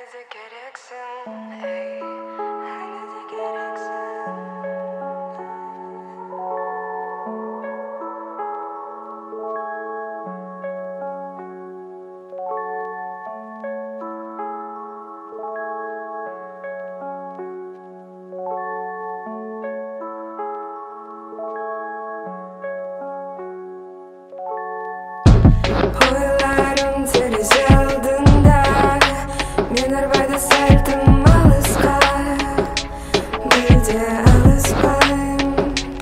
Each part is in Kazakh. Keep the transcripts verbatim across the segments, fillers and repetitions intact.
de gereksin, ey, hele de gereksin. Oylarım terezi aldığında Neler var da serdim alışka Bildi alışmayım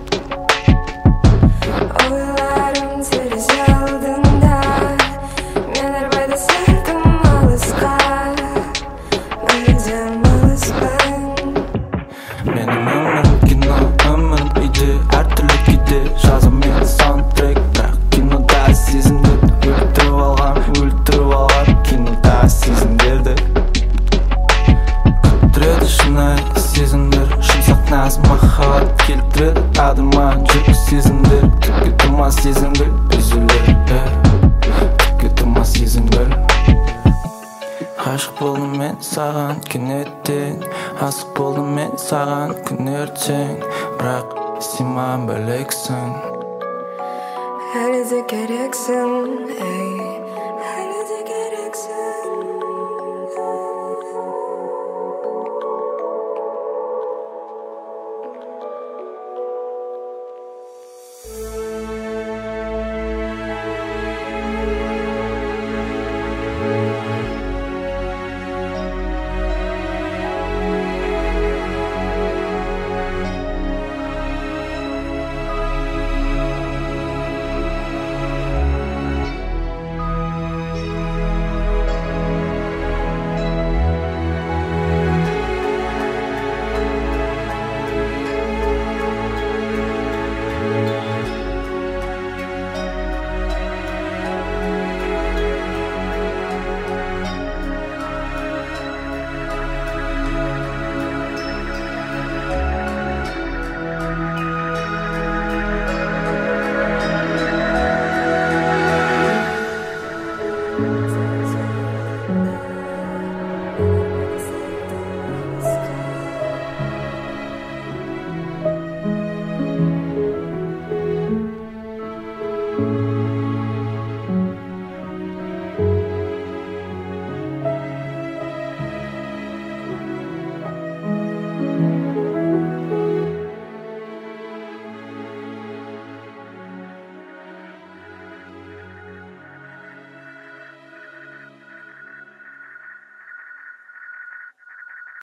Oylarım terezi aldığında Neler var da serdim alışka Bildi alışmayım Benim ömrüm kino ömrüm idi Her türlü gidi Жазым мен soundtrack Бірақ кинода сезімдер Өлтіріп алған, өлтіріп алған Кинода сезімдерді Күттіреді шынайы сезімдер Жұмсақ нәзік махаббат келтіреді адыма жүрек сезімдер Түкке тұрмас сезімдер үзіледі Түкке тұрмас сезімдер Ғашық болдым мен саған кенеттен Асық болдым мен саған күн ертең Бірақ сен маған бөлексің Hele de gereksin, ey,